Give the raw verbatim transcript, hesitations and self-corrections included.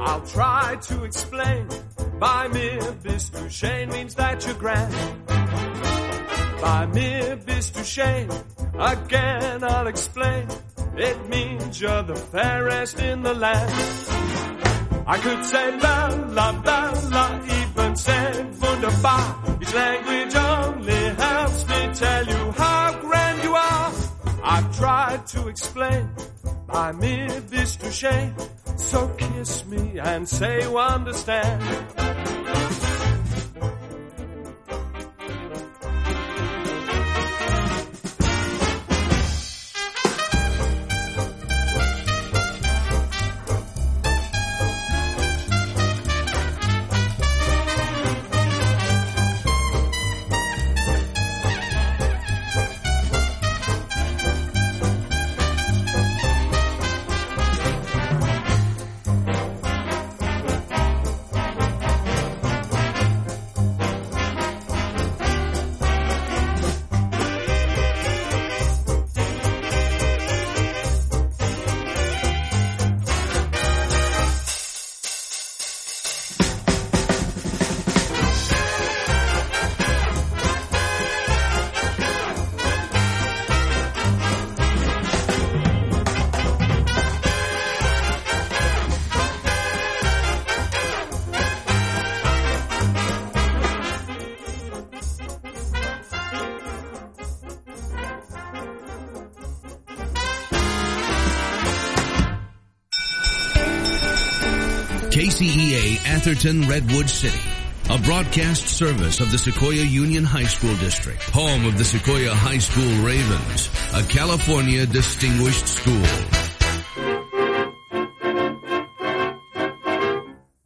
I'll try to explain. By mere bis du schön means that you're grand. By mere bis du schön, again I'll explain. It means you're the fairest in the land. I could say la la la la, even say wunderbar. Each language only helps me tell you how grand you are. I've tried to explain. By mir bist du schön, so kiss me and say you understand. K C E A Atherton Redwood City, a broadcast service of the Sequoia Union High School District, home of the Sequoia High School Ravens, a California distinguished school.